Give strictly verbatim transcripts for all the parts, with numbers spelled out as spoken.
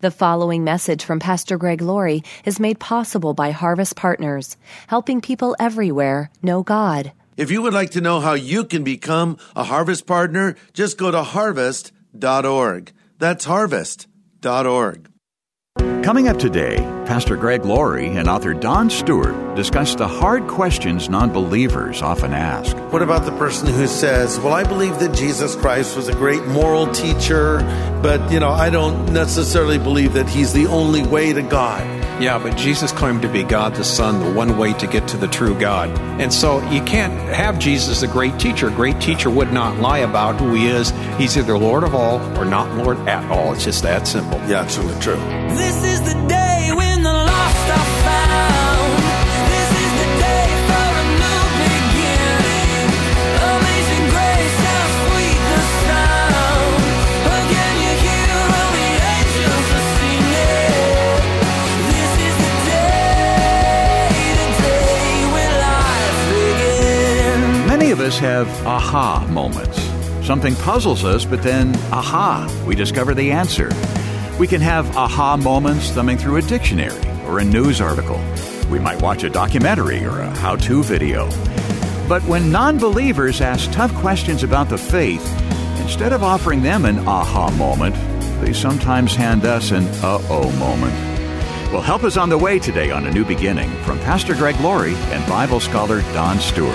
The following message from Pastor Greg Laurie is made possible by Harvest Partners, helping people everywhere know God. If you would like to know how you can become a Harvest Partner, just go to harvest dot org. That's harvest dot org. Coming up today, Pastor Greg Laurie and author Don Stewart discuss the hard questions non-believers often ask. What about the person who says, well, I believe that Jesus Christ was a great moral teacher, but, you know, I don't necessarily believe that he's the only way to God. Yeah, but Jesus claimed to be God the Son, the one way to get to the true God. And so you can't have Jesus a great teacher. A great teacher would not lie about who he is. He's either Lord of all or not Lord at all. It's just that simple. Yeah, it's really true. This is the day when the lost are found. This is the day for a new beginning. Amazing grace, how sweet the sound. Again you hear all the angels are singing. This is the day, the day when life begins. Many of us have aha moments. Something puzzles us, but then, aha, we discover the answer. We can have aha moments thumbing through a dictionary or a news article. We might watch a documentary or a how-to video. But when non-believers ask tough questions about the faith, instead of offering them an aha moment, they sometimes hand us an uh-oh moment. Well, help us on the way today on A New Beginning from Pastor Greg Laurie and Bible scholar Don Stewart.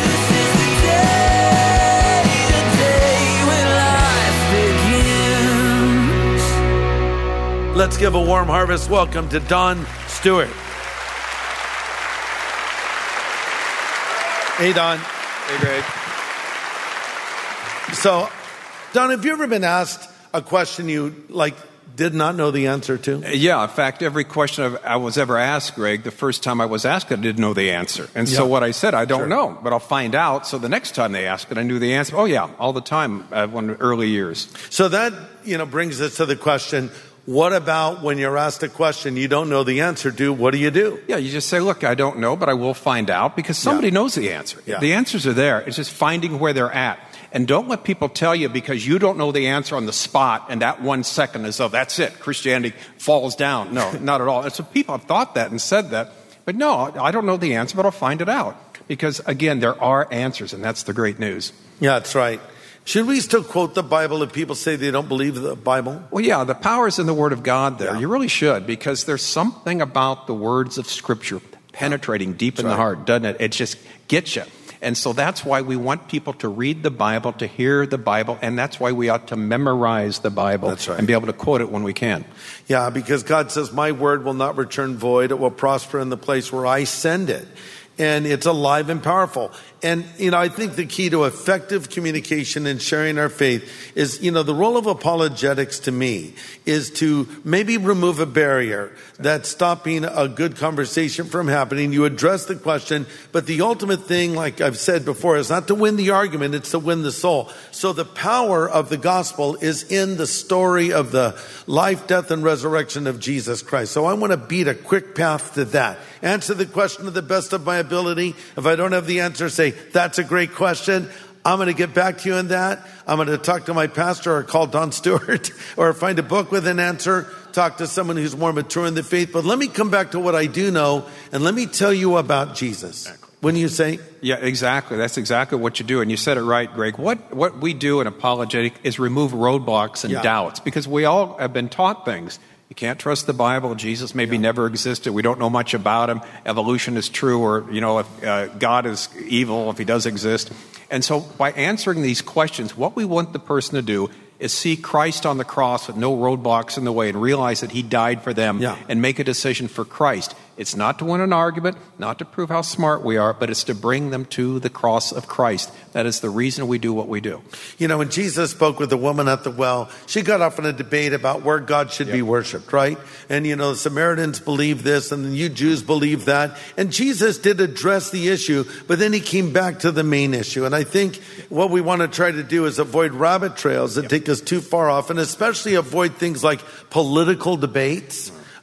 Let's give a warm harvest welcome to Don Stewart. Hey, Don. Hey, Greg. So, Don, have you ever been asked a question you, like, did not know the answer to? Yeah, in fact, every question I was ever asked, Greg, the first time I was asked it, I didn't know the answer. And so Yeah. what I said, I don't Sure. know, but I'll find out. So the next time they ask it, I knew the answer. Oh, yeah, all the time, uh, when early years. So that, you know, brings us to the question, what about when you're asked a question you don't know the answer to, what do you do? Yeah, you just say, look, I don't know, but I will find out, because somebody Yeah. knows the answer. Yeah. The answers are there. It's just finding where they're at. And don't let people tell you because you don't know the answer on the spot and that one second is, oh, that's it. Christianity falls down. No, not at all. And so people have thought that and said that. But no, I don't know the answer, but I'll find it out. Because, again, there are answers, and that's the great news. Yeah, that's right. Should we still quote the Bible if people say they don't believe the Bible? Well, yeah, the power is in the Word of God there. Yeah. You really should, because there's something about the words of Scripture penetrating deep in right. the heart, doesn't it? It just gets you. And so that's why we want people to read the Bible, to hear the Bible, and that's why we ought to memorize the Bible That's right. and be able to quote it when we can. Yeah, because God says, my word will not return void. It will prosper in the place where I send it. And it's alive and powerful. And, you know, I think the key to effective communication and sharing our faith is, you know, the role of apologetics to me is to maybe remove a barrier that's stopping a good conversation from happening. You address the question, but the ultimate thing, like I've said before, is not to win the argument, it's to win the soul. So the power of the gospel is in the story of the life, death, and resurrection of Jesus Christ. So I want to beat a quick path to that. Answer the question to the best of my ability. If I don't have the answer, say, that's a great question. I'm going to get back to you on that. I'm going to talk to my pastor or call Don Stewart or find a book with an answer, talk to someone who's more mature in the faith. But let me come back to what I do know, and let me tell you about Jesus. Wouldn't you say? Yeah, exactly. That's exactly what you do. And you said it right, Greg. What what we do in apologetic is remove roadblocks and Yeah. doubts, because we all have been taught things. You can't trust the Bible. Jesus maybe yeah. never existed. We don't know much about him. Evolution is true, or, you know, if uh, God is evil, if he does exist. And so by answering these questions, what we want the person to do is see Christ on the cross with no roadblocks in the way and realize that he died for them yeah. and make a decision for Christ. It's not to win an argument, not to prove how smart we are, but it's to bring them to the cross of Christ. That is the reason we do what we do. You know, when Jesus spoke with the woman at the well, she got off in a debate about where God should yep. be worshiped, right? And, you know, the Samaritans believe this and you Jews believe that. And Jesus did address the issue, but then he came back to the main issue. And I think what we want to try to do is avoid rabbit trails that yep. take us too far off, and especially avoid things like political debates.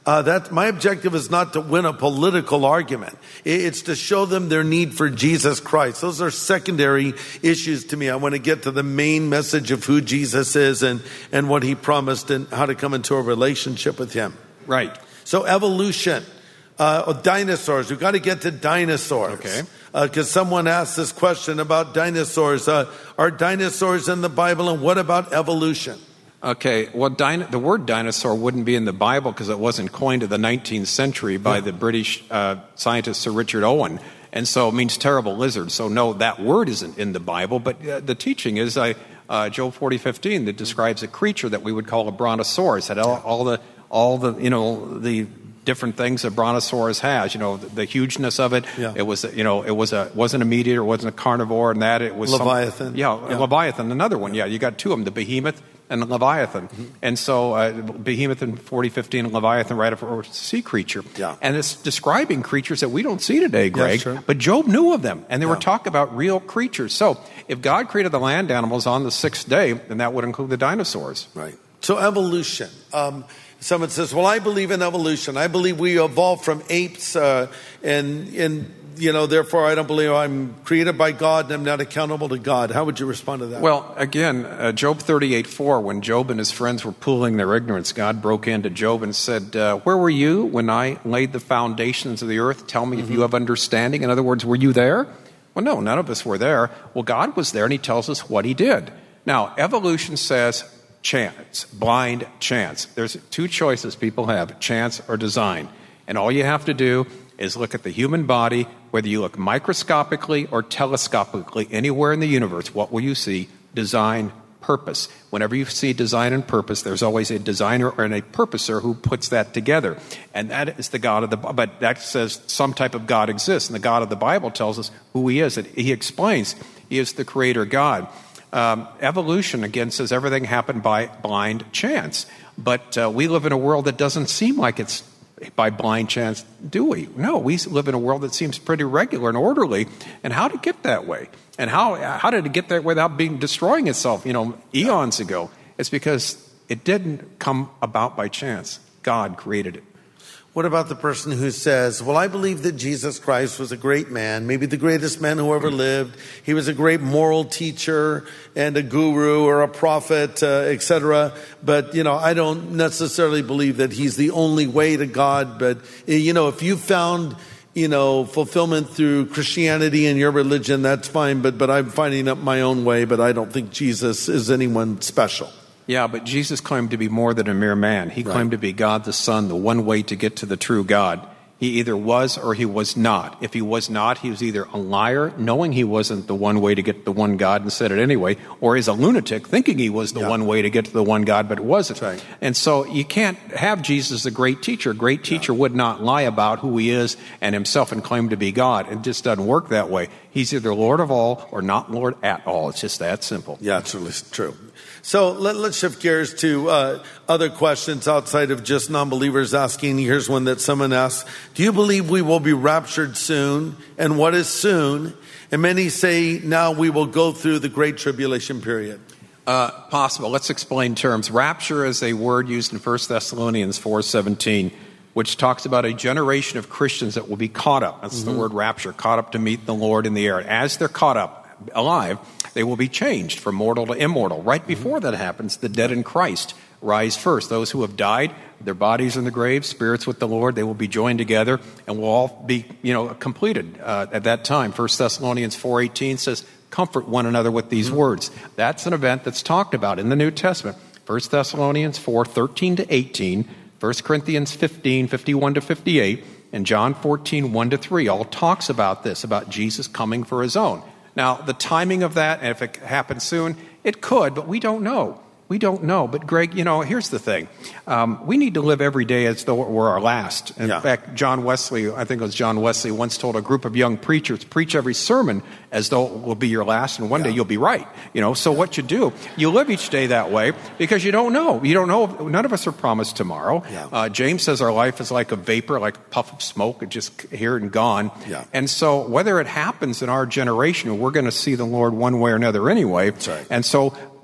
Uh, that my objective is not to win a political argument. It's to show them their need for Jesus Christ. Those are secondary issues to me. I want to get to the main message of who Jesus is and, and what he promised and how to come into a relationship with him. Right. So evolution, uh, dinosaurs. We've got to get to dinosaurs. Okay. Because uh, someone asked this question about dinosaurs. Uh, are dinosaurs in the Bible, and what about evolution? Okay, well, din- the word dinosaur wouldn't be in the Bible because it wasn't coined in the nineteenth century by yeah. the British uh, scientist Sir Richard Owen, and so it means terrible lizard. So no, that word isn't in the Bible, but uh, the teaching is I, uh, Job forty fifteen that describes a creature that we would call a brontosaurus, had all, all the all the you know the different things a brontosaurus has. You know, the, the hugeness of it. Yeah. It was you know it was a wasn't a meat eater, it wasn't a carnivore, and that it was Leviathan. Some, yeah, yeah, Leviathan, another one. Yeah, you got two of them: the behemoth and Leviathan. Mm-hmm. And so uh, Behemoth in forty fifteen and Leviathan right after sea creature. Yeah. And it's describing creatures that we don't see today, Greg. Yeah, sure. But Job knew of them, and they yeah. were talking about real creatures. So if God created the land animals on the sixth day, then that would include the dinosaurs. Right. So evolution. Um, someone says, well, I believe in evolution. I believe we evolved from apes uh, and and you know, therefore I don't believe I'm created by God and I'm not accountable to God. How would you respond to that? Well, again, uh, Job thirty-eight four, when Job and his friends were pooling their ignorance, God broke into Job and said, uh, where were you when I laid the foundations of the earth? Tell me mm-hmm. if you have understanding. In other words, were you there? Well, no, none of us were there. Well, God was there, and he tells us what he did. Now, evolution says chance, blind chance. There's two choices people have, chance or design. And all you have to do is look at the human body, whether you look microscopically or telescopically anywhere in the universe. What will you see? Design, purpose. Whenever you see design and purpose, there's always a designer and a purposer who puts that together. And that is the God of the Bible. But that says some type of God exists. And the God of the Bible tells us who he is. He explains he is the creator God. Um, evolution, again, says everything happened by blind chance. But uh, we live in a world that doesn't seem like it's by blind chance, do we? No, we live in a world that seems pretty regular and orderly. And how did it get that way? And how how did it get that way without being destroying itself, you know, eons ago? It's because it didn't come about by chance. God created it. What about the person who says, well, I believe that Jesus Christ was a great man, maybe the greatest man who ever lived. He was a great moral teacher and a guru or a prophet, uh, et cetera. But, you know, I don't necessarily believe that he's the only way to God. But, you know, if you found, you know, fulfillment through Christianity and your religion, that's fine. But, but I'm finding up my own way. But I don't think Jesus is anyone special. Yeah, but Jesus claimed to be more than a mere man. He right. claimed to be God the Son, the one way to get to the true God. He either was or he was not. If he was not, he was either a liar, knowing he wasn't the one way to get to the one God and said it anyway, or he's a lunatic, thinking he was the yeah. one way to get to the one God, but it wasn't. Right. And so you can't have Jesus, the great teacher. A great teacher yeah. would not lie about who he is and himself and claim to be God. It just doesn't work that way. He's either Lord of all or not Lord at all. It's just that simple. Yeah, it's really true. So let, let's shift gears to uh, other questions outside of just non-believers asking. Here's one that someone asked. Do you believe we will be raptured soon? And what is soon? And many say now we will go through the Great Tribulation period. Uh, possible. Let's explain terms. Rapture is a word used in First Thessalonians four seventeen, which talks about a generation of Christians that will be caught up. That's mm-hmm. the word rapture, caught up to meet the Lord in the air. As they're caught up, alive, they will be changed from mortal to immortal. Right before that happens, the dead in Christ rise first. Those who have died, their bodies in the grave, spirits with the Lord, they will be joined together and will all be, you know, completed uh, at that time. First Thessalonians four eighteen says, comfort one another with these mm-hmm. words. That's an event that's talked about in the New Testament. First Thessalonians four thirteen to eighteen, First Corinthians fifteen fifty-one to fifty-eight, and John fourteen one to three all talks about this, about Jesus coming for his own. Now, the timing of that, and if it happens soon, it could, but we don't know. We don't know. But, Greg, you know, here's the thing. Um, we need to live every day as though it were our last. In yeah. fact, John Wesley, I think it was John Wesley, once told a group of young preachers, preach every sermon as though it will be your last, and one yeah. day you'll be right. You know, so what you do, you live each day that way because you don't know. You don't know. None of us are promised tomorrow. Yeah. Uh, James says our life is like a vapor, like a puff of smoke. It's just here and gone. Yeah. And so whether it happens in our generation, we're going to see the Lord one way or another anyway. That's right. And so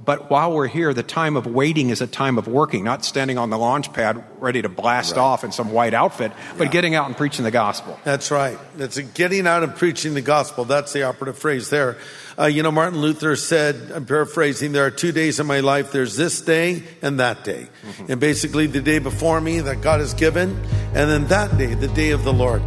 But while we're here, the time of waiting is a time of working, not standing on the launch pad ready to blast Right. off in some white outfit, but Yeah. getting out and preaching the gospel. That's right. It's a getting out and preaching the gospel. That's the operative phrase there. Uh, you know, Martin Luther said, I'm paraphrasing, there are two days in my life. There's this day and that day. Mm-hmm. And basically the day before me that God has given, and then that day, the day of the Lord.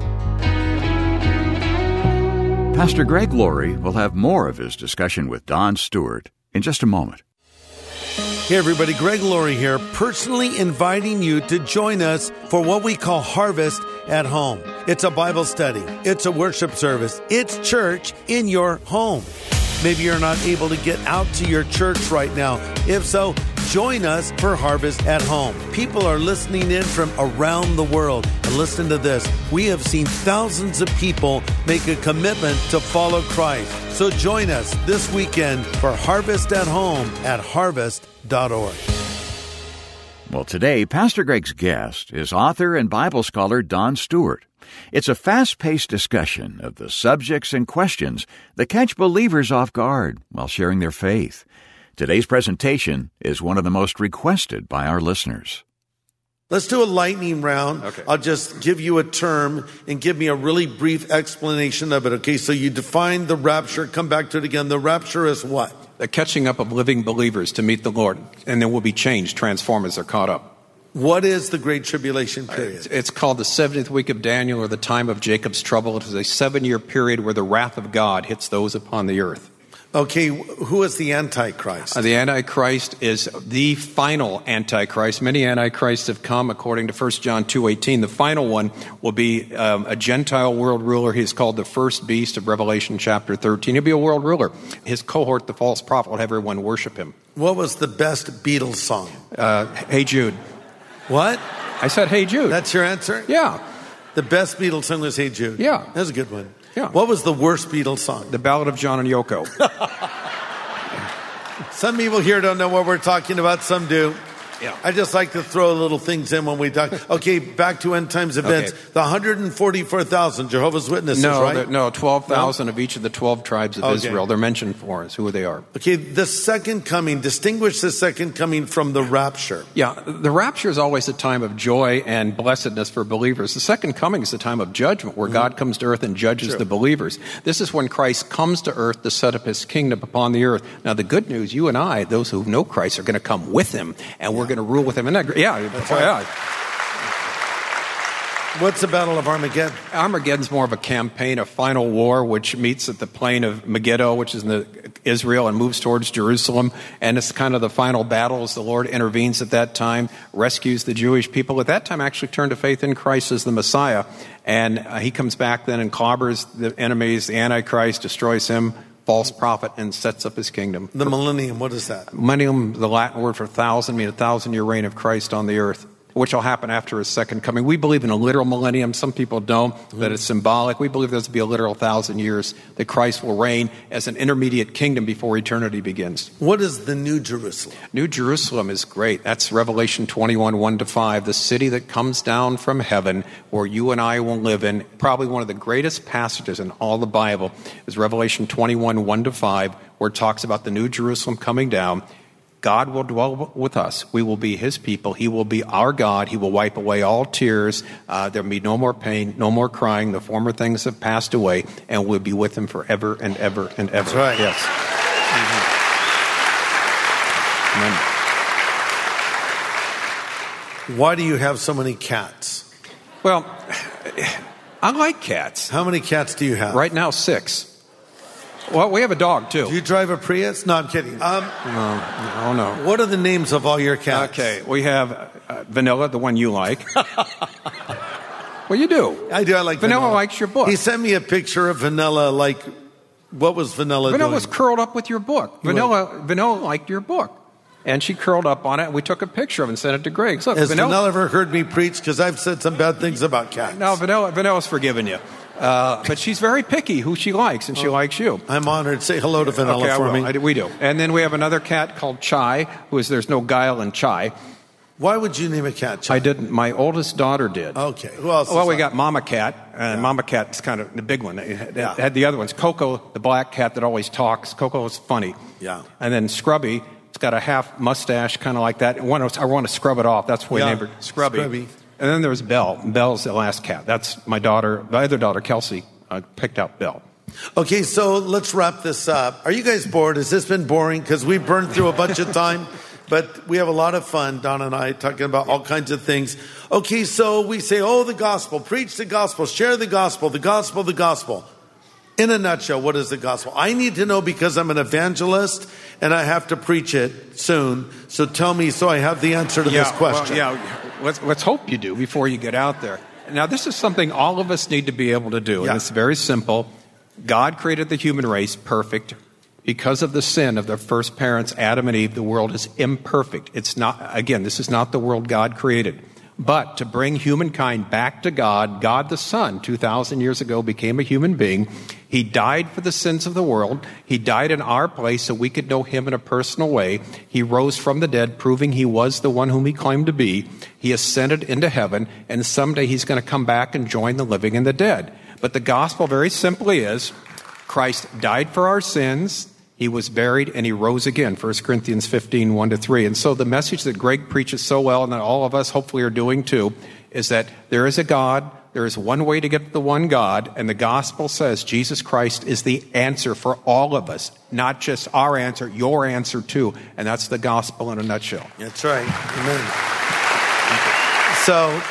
Pastor Greg Laurie will have more of his discussion with Don Stewart in just a moment. Hey everybody, Greg Laurie here, personally inviting you to join us for what we call Harvest at Home. It's a Bible study. It's a worship service. It's church in your home. Maybe you're not able to get out to your church right now. If so, join us for Harvest at Home. People are listening in from around the world. And listen to this. We have seen thousands of people make a commitment to follow Christ. So join us this weekend for Harvest at Home at harvest dot org. Well, today, Pastor Greg's guest is author and Bible scholar Don Stewart. It's a fast-paced discussion of the subjects and questions that catch believers off guard while sharing their faith. Today's presentation is one of the most requested by our listeners. Let's do a lightning round. Okay. I'll just give you a term and give me a really brief explanation of it. Okay, so you define the rapture. Come back to it again. The rapture is what? The catching up of living believers to meet the Lord, and then will be changed, transformed as they're caught up. What is the Great Tribulation period? It's called the seventieth week of Daniel, or the time of Jacob's trouble. It is a seven-year period where the wrath of God hits those upon the earth. Okay, who is the Antichrist? Uh, the Antichrist is the final Antichrist. Many Antichrists have come, according to First John two eighteen. The final one will be um, a Gentile world ruler. He's called the first beast of Revelation chapter thirteen. He'll be a world ruler. His cohort, the false prophet, will have everyone worship him. What was the best Beatles song? Uh, hey, Jude. What? I said, hey, Jude. That's your answer? Yeah. The best Beatles song was Hey Jude. Yeah. That's a good one. Yeah. What was the worst Beatles song? The Ballad of John and Yoko. Some people here don't know what we're talking about. Some do. Yeah. I just like to throw little things in when we talk. Okay, back to end times events. Okay. The one hundred forty-four thousand Jehovah's Witnesses, No, right? there- no, twelve thousand of each of the twelve tribes of Okay. Israel. They're mentioned for us, who they are. Okay, the second coming. Distinguish the second coming from the rapture. Yeah, the rapture is always a time of joy and blessedness for believers. The second coming is the time of judgment, where God comes to earth and judges True. the believers. This is when Christ comes to earth to set up his kingdom upon the earth. Now, the good news, you and I, those who know Christ, are going to come with him, and we're going to rule with him. And that, yeah, That's oh, right. yeah. What's the Battle of Armageddon? Armageddon's more of a campaign, a final war, which meets at the plain of Megiddo, which is in the, Israel, and moves towards Jerusalem. And it's kind of the final battle as the Lord intervenes at that time, rescues the Jewish people. At that time, actually turned to faith in Christ as the Messiah. And uh, he comes back then and clobbers the enemies, the Antichrist, destroys him, false prophet, and sets up his kingdom. The millennium, what is that? Millennium, the Latin word for thousand, means a thousand-year reign of Christ on the earth, which will happen after his second coming. We believe in a literal millennium. Some people don't, that it's symbolic. We believe there's to be a literal thousand years that Christ will reign as an intermediate kingdom before eternity begins. What is the New Jerusalem? New Jerusalem is great. That's Revelation twenty-one, one to five, the city that comes down from heaven where you and I will live in. Probably one of the greatest passages in all the Bible is Revelation twenty-one, one to five, where it talks about the New Jerusalem coming down. God will dwell with us. We will be his people. He will be our God. He will wipe away all tears. Uh, there will be no more pain, no more crying. The former things have passed away, and we'll be with him forever and ever and ever. That's right. Yes. Mm-hmm. Why do you have so many cats? Well, I like cats. How many cats do you have? Right now, six. Well, we have a dog, too. Do you drive a Prius? No, I'm kidding. Um, No, no, no. what are the names of all your cats? Okay, we have uh, Vanilla, the one you like. Well, you do. I do. I like Vanilla. Vanilla. likes your book. He sent me a picture of Vanilla. Like, what was Vanilla Vanilla doing? was curled up with your book. Vanilla, Vanilla liked your book. And she curled up on it, and we took a picture of it and sent it to Greg. Look, Has Vanilla, Vanilla ever heard me preach? Because I've said some bad things about cats. No, Vanilla, Vanilla's forgiven you. Uh, but she's very picky who she likes, and she likes you. I'm honored. Say hello to Vanilla Okay, I for will. me. I do- we do. And then we have another cat called Chai, who is, there's no guile in Chai. Why would you name a cat? Chai? I didn't. My oldest daughter did. Okay. Who else? Well, is we on? got Mama Cat, and Mama Cat's kind of the big one. It had, Yeah. had the other ones. Coco, the black cat that always talks. Coco is funny. Yeah. And then Scrubby, It's got a half mustache, kind of like that. I want to, I want to scrub it off. That's why Yeah, we named her Scrubby. Scrubby. And then there's Belle. Belle's the last cat. That's my daughter, my other daughter, Kelsey, uh, picked out Belle. Okay, so let's wrap this up. Are you guys bored? Has this been boring? Because we burned through a bunch of time, but we have a lot of fun, Don and I, talking about all kinds of things. Okay, so we say, oh, the gospel, preach the gospel, share the gospel, the gospel, the gospel. In a nutshell, what is the gospel? I need to know because I'm an evangelist and I have to preach it soon. So tell me so I have the answer to yeah, this question. Well, yeah, let's, let's hope you do before you get out there. Now, this is something all of us need to be able to do, and Yeah. it's very simple. God created the human race perfect. Because of the sin of the first parents, Adam and Eve, the world is imperfect. It's not, again, this is not the world God created. But to bring humankind back to God, God the Son, two thousand years ago, became a human being. He died for the sins of the world. He died in our place so we could know him in a personal way. He rose from the dead, proving he was the one whom he claimed to be. He ascended into heaven, and someday he's going to come back and join the living and the dead. But the gospel very simply is Christ died for our sins. He was buried and he rose again, First Corinthians fifteen, one to three. And so the message that Greg preaches so well, and that all of us hopefully are doing too, is that there is a God, there is one way to get to the one God, and the gospel says Jesus Christ is the answer for all of us, not just our answer, your answer too. And that's the gospel in a nutshell. That's right. Amen. So,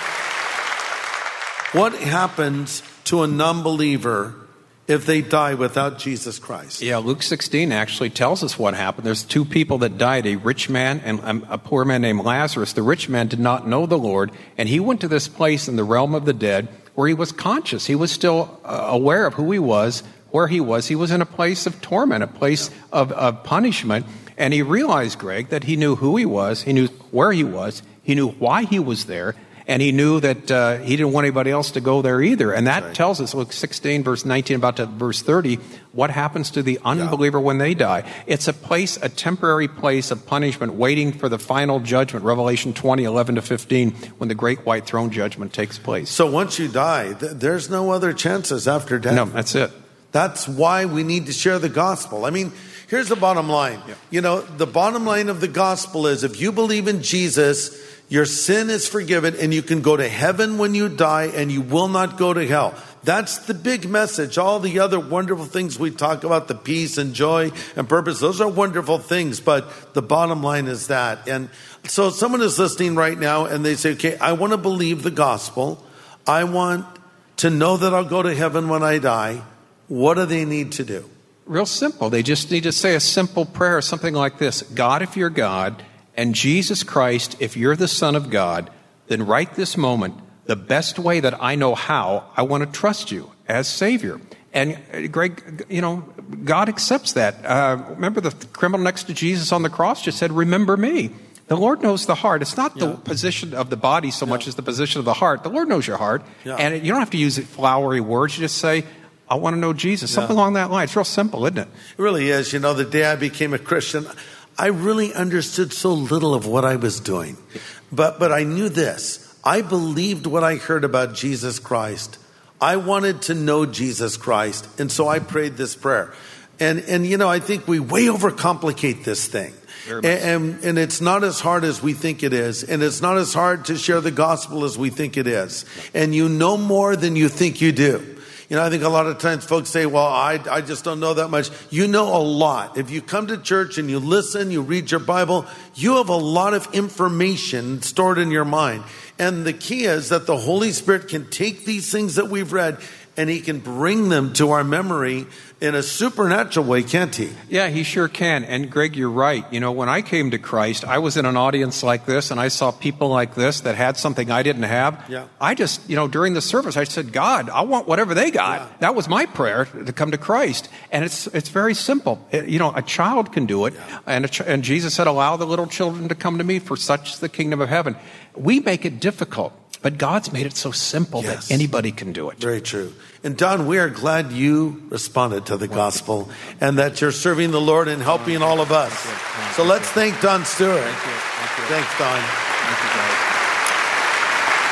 what happens to a non-believer if they die without Jesus Christ? Yeah, Luke sixteen actually tells us what happened. There's two people that died, a rich man and a poor man named Lazarus. The rich man did not know the Lord, and he went to this place in the realm of the dead where he was conscious. He was still uh, aware of who he was, where he was. He was in a place of torment, a place of, of punishment, and he realized, Greg, that he knew who he was, he knew where he was, he knew why he was there, and he knew that uh, he didn't want anybody else to go there either. And that right. tells us, Luke sixteen, verse nineteen, about to verse thirty, what happens to the unbeliever yeah. when they die. It's a place, a temporary place of punishment, waiting for the final judgment, Revelation twenty, eleven to fifteen, when the great white throne judgment takes place. So once you die, th- there's no other chances after death. No, that's it. That's why we need to share the gospel. I mean, here's the bottom line. Yeah. You know, the bottom line of the gospel is if you believe in Jesus, your sin is forgiven and you can go to heaven when you die and you will not go to hell. That's the big message. All the other wonderful things we talk about, the peace and joy and purpose, those are wonderful things, but the bottom line is that. And so someone is listening right now and they say, okay, I want to believe the gospel. I want to know that I'll go to heaven when I die. What do they need to do? Real simple. They just need to say a simple prayer, something like this. God, if you're God, and Jesus Christ, if you're the Son of God, then right this moment, the best way that I know how, I want to trust you as Savior. And uh, Greg, you know, God accepts that. Uh, remember the criminal next to Jesus on the cross just said, remember me. The Lord knows the heart. It's not the yeah. position of the body so yeah. much as the position of the heart. The Lord knows your heart. Yeah. And you don't have to use flowery words. You just say, I want to know Jesus. Something yeah. along that line. It's real simple, isn't it? It really is. You know, the day I became a Christian, I really understood so little of what I was doing. But but I knew this. I believed what I heard about Jesus Christ. I wanted to know Jesus Christ. And so I prayed this prayer. And, and you know, I think we way overcomplicate this thing. And, and, and it's not as hard as we think it is. And it's not as hard to share the gospel as we think it is. And you know more than you think you do. You know, I think a lot of times folks say, well, I, I just don't know that much. You know a lot. If you come to church and you listen, you read your Bible, you have a lot of information stored in your mind. And the key is that the Holy Spirit can take these things that we've read and he can bring them to our memory in a supernatural way, can't he? Yeah, he sure can. And Greg, you're right. You know, when I came to Christ, I was in an audience like this and I saw people like this that had something I didn't have. Yeah. I just, you know, during the service, I said, God, I want whatever they got. Yeah. That was my prayer to come to Christ. And it's it's very simple. It, you know, a child can do it. Yeah. And, a ch- and Jesus said, allow the little children to come to me, for such is the kingdom of heaven. We make it difficult. But God's made it so simple yes. that anybody can do it. Very true. And Don, we are glad you responded to the gospel and that you're serving the Lord and helping all of us. Thank you. Thank so you. let's thank Don Stewart. Thank you. Thank you. Thanks, Don. Thank you, guys.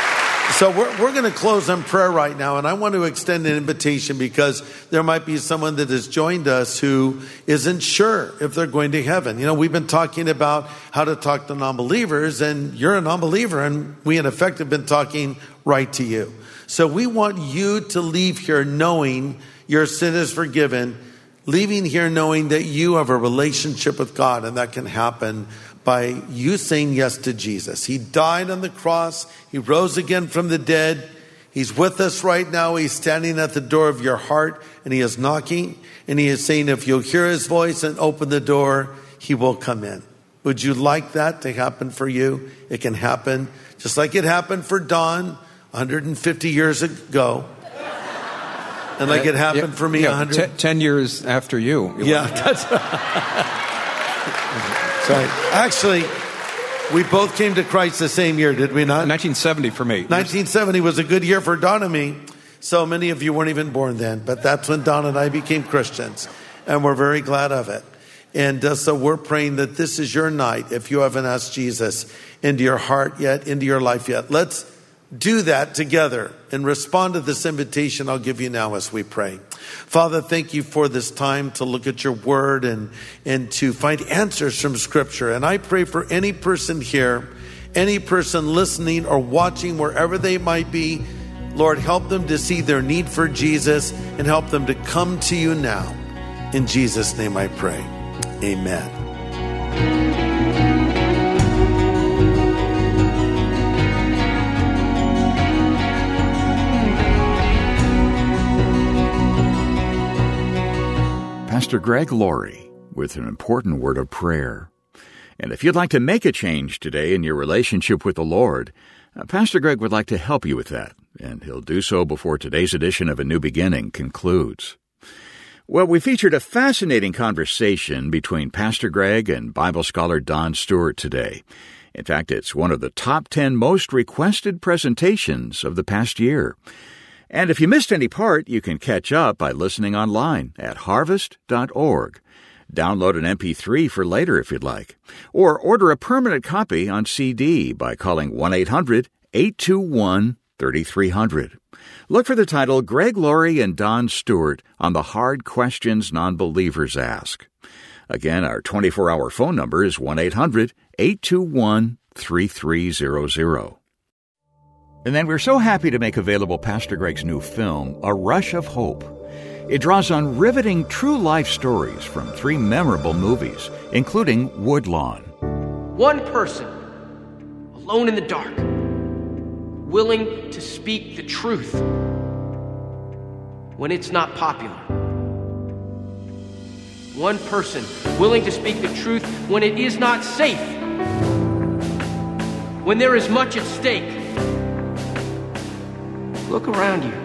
So we're, we're going to close on prayer right now, and I want to extend an invitation because there might be someone that has joined us who isn't sure if they're going to heaven. You know, we've been talking about how to talk to non-believers, and you're a non-believer, and we in effect have been talking right to you. So we want you to leave here knowing your sin is forgiven, leaving here knowing that you have a relationship with God, and that can happen by you saying yes to Jesus. He died on the cross. He rose again from the dead. He's with us right now. He's standing at the door of your heart, and he is knocking, and he is saying, if you'll hear his voice and open the door, he will come in. Would you like that to happen for you? It can happen just like it happened for Don one hundred fifty years ago. And like it happened yeah, for me yeah, one hundred. T- ten years after you. Yeah, that's right. Actually, we both came to Christ the same year, did we not? nineteen seventy for me. nineteen seventy was a good year for Don and me. So many of you weren't even born then, but that's when Don and I became Christians, and we're very glad of it. And uh, so we're praying that this is your night if you haven't asked Jesus into your heart yet, into your life yet. Let's do that together and respond to this invitation I'll give you now as we pray. Father, thank you for this time to look at your word and, and to find answers from Scripture. And I pray for any person here, any person listening or watching wherever they might be, Lord, help them to see their need for Jesus and help them to come to you now. In Jesus' name I pray. Amen. Pastor Greg Laurie with an important word of prayer. And if you'd like to make a change today in your relationship with the Lord, uh, Pastor Greg would like to help you with that, and he'll do so before today's edition of A New Beginning concludes. Well, we featured a fascinating conversation between Pastor Greg and Bible scholar Don Stewart today. In fact, it's one of the top ten most requested presentations of the past year. And if you missed any part, you can catch up by listening online at harvest dot org. Download an M P three for later if you'd like. Or order a permanent copy on C D by calling one eight hundred eight two one three three zero zero. Look for the title Greg Laurie and Don Stewart on the Hard Questions Non-Believers Ask. Again, our twenty-four hour phone number is one eight hundred eight two one three three zero zero. And then we're so happy to make available Pastor Greg's new film, A Rush of Hope. It draws on riveting true life stories from three memorable movies, including Woodlawn. One person, alone in the dark, willing to speak the truth when it's not popular. One person willing to speak the truth when it is not safe, when there is much at stake. Look around you.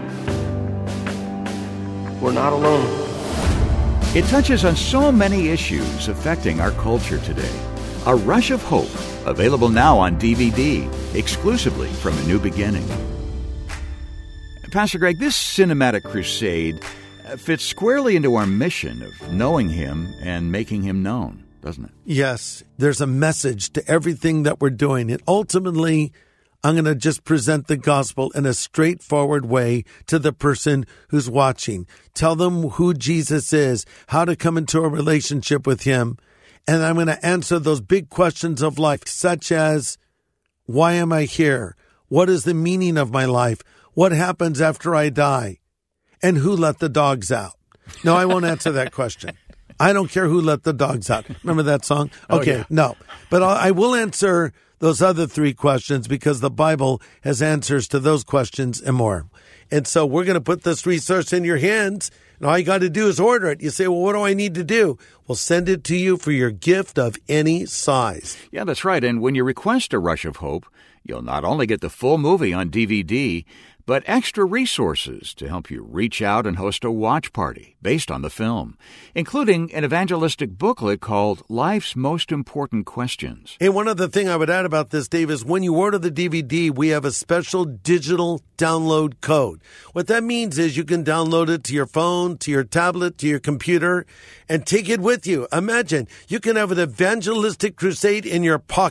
We're not alone. It touches on so many issues affecting our culture today. A Rush of Hope, available now on D V D, exclusively from A New Beginning. Pastor Greg, this cinematic crusade fits squarely into our mission of knowing Him and making Him known, doesn't it? Yes, there's a message to everything that we're doing. And ultimately, I'm going to just present the gospel in a straightforward way to the person who's watching. Tell them who Jesus is, how to come into a relationship with Him. And I'm going to answer those big questions of life, such as, why am I here? What is the meaning of my life? What happens after I die? And who let the dogs out? No, I won't answer that question. I don't care who let the dogs out. Remember that song? Okay, oh, yeah. No. But I will answer those other three questions because the Bible has answers to those questions and more. And so we're going to put this resource in your hands, and all you got to do is order it. You say, well, what do I need to do? We'll send it to you for your gift of any size. Yeah, that's right. And when you request A Rush of Hope, you'll not only get the full movie on D V D, but extra resources to help you reach out and host a watch party based on the film, including an evangelistic booklet called Life's Most Important Questions. And one other thing I would add about this, Dave, is when you order the D V D, we have a special digital download code. What that means is you can download it to your phone, to your tablet, to your computer, and take it with you. Imagine, you can have an evangelistic crusade in your pocket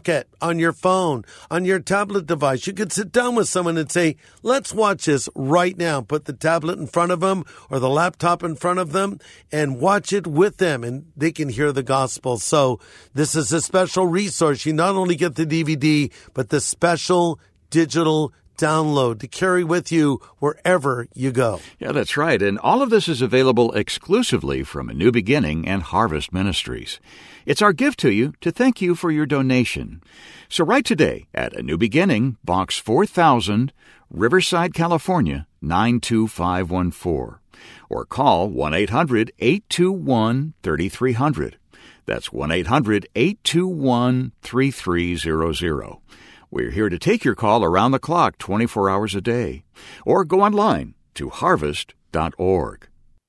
on your phone, on your tablet device. You could sit down with someone and say, let's watch this right now. Put the tablet in front of them or the laptop in front of them and watch it with them, and they can hear the gospel. So this is a special resource. You not only get the D V D, but the special digital download to carry with you wherever you go. Yeah, that's right. And all of this is available exclusively from A New Beginning and Harvest Ministries. It's our gift to you to thank you for your donation. So write today at A New Beginning, Box four thousand, Riverside, California, nine two five one four. Or call one eight hundred, eight two one, three three zero zero. That's one eight hundred, eight two one, three three zero zero. We're here to take your call around the clock, twenty-four hours a day. Or go online to harvest dot org.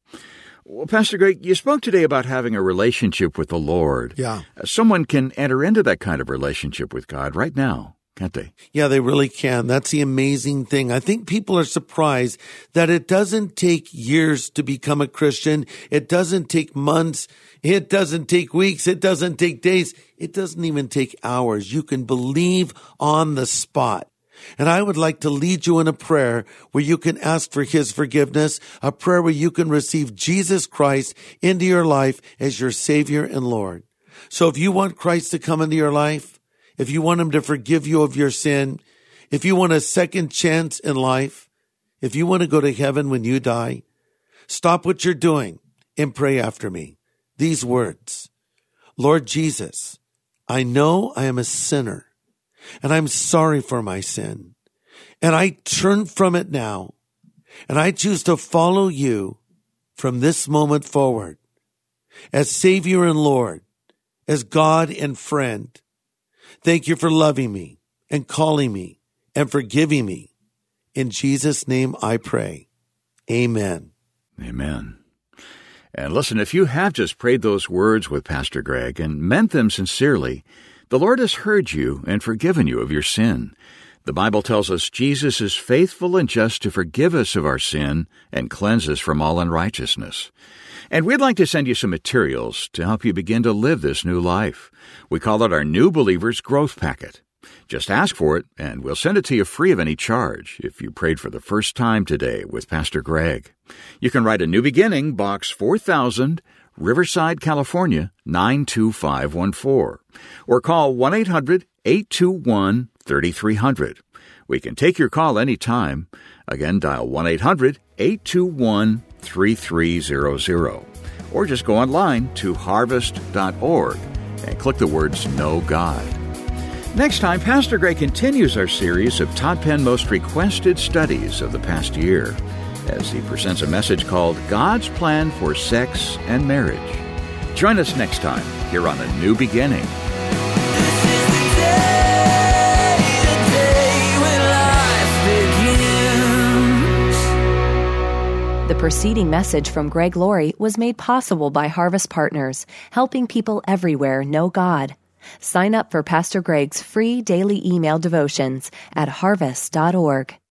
Well, Pastor Greg, you spoke today about having a relationship with the Lord. Yeah. Someone can enter into that kind of relationship with God right now, can't they? Yeah, they really can. That's the amazing thing. I think people are surprised that it doesn't take years to become a Christian. It doesn't take months. It doesn't take weeks. It doesn't take days. It doesn't even take hours. You can believe on the spot. And I would like to lead you in a prayer where you can ask for his forgiveness, a prayer where you can receive Jesus Christ into your life as your Savior and Lord. So if you want Christ to come into your life, if you want him to forgive you of your sin, if you want a second chance in life, if you want to go to heaven when you die, stop what you're doing and pray after me. These words, Lord Jesus, I know I am a sinner and I'm sorry for my sin, and I turn from it now, and I choose to follow you from this moment forward as Savior and Lord, as God and friend. Thank you for loving me and calling me and forgiving me. In Jesus' name I pray. Amen. Amen. And listen, if you have just prayed those words with Pastor Greg and meant them sincerely, the Lord has heard you and forgiven you of your sin. The Bible tells us Jesus is faithful and just to forgive us of our sin and cleanse us from all unrighteousness. And we'd like to send you some materials to help you begin to live this new life. We call it our New Believers Growth Packet. Just ask for it, and we'll send it to you free of any charge if you prayed for the first time today with Pastor Greg. You can write A New Beginning, Box four thousand, Riverside, California, nine two five one four. Or call one eight hundred, eight two one, three three zero zero. We can take your call anytime. Again, dial one eight hundred, eight two one, three three zero zero. Or just go online to harvest dot org and click the words Know God. Next time, Pastor Greg continues our series of Todd Penn Most Requested Studies of the past year as he presents a message called God's Plan for Sex and Marriage. Join us next time here on A New Beginning. This is the day, the day when life begins. The preceding message from Greg Laurie was made possible by Harvest Partners, helping people everywhere know God. Sign up for Pastor Greg's free daily email devotions at harvest dot org.